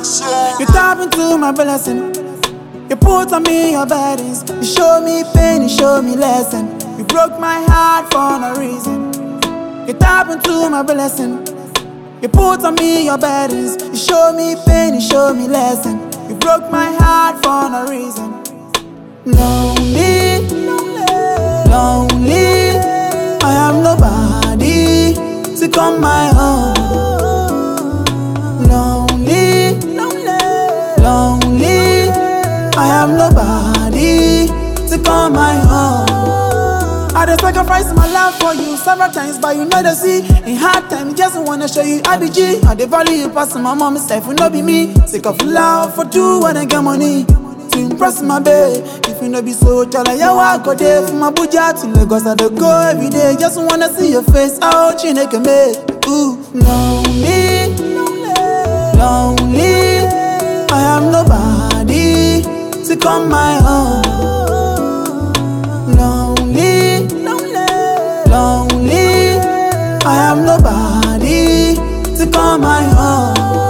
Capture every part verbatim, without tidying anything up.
You tap into my blessing. You put on me your burdens. You show me pain, you show me lesson. You broke my heart for no reason. You tap into my blessing. You put on me your burdens. You show me pain, you show me lesson. You broke my heart for no reason. Lonely, lonely, I am nobody to call my own. Lonely, lonely, I am nobody to call my own. I done sacrifice my life for you several times, but you know the see. In hard times, just wanna show you I be G. I the value you pass my mom self will not be me. Sick of love for two when I get money to impress my babe. If you no be so chala, ya walk go there from Abuja to Lagos. I dey go every day, just wanna see your face. How Chineke me, ooh, lonely, lonely, I am nobody to call my own. Lonely, lonely, I am nobody to call my own.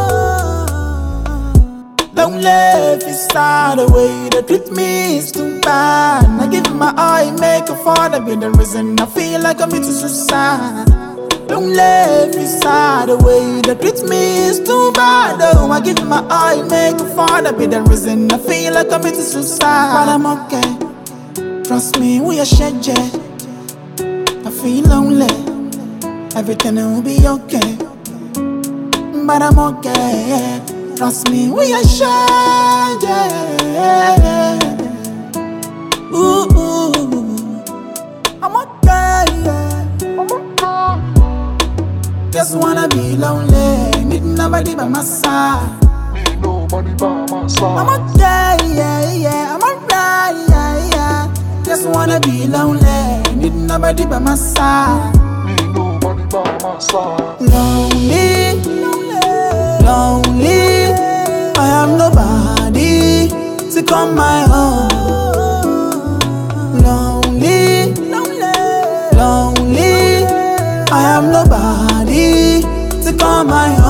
Lonely, if you start the way they treat me is too bad. I give my eye, make a father be the reason I feel like I'm into suicide. Lonely, if you start the way they treat me is too bad. Oh, I give my eye, make a father be the reason I feel like I'm into suicide. But I'm okay, trust me, we are shared. I feel lonely, everything will be okay. But I'm okay, trust me, we are shared. Ooh, ooh, I'm okay, I'm okay. Just wanna be lonely, need nobody by my side. Need nobody by my side. I'm okay, yeah, yeah, I'm alright, yeah, yeah. Just wanna be lonely, need nobody by my side. Need nobody by my side. Lonely, lonely, I am nobody to call my own. Lonely, lonely, I am nobody to call my own.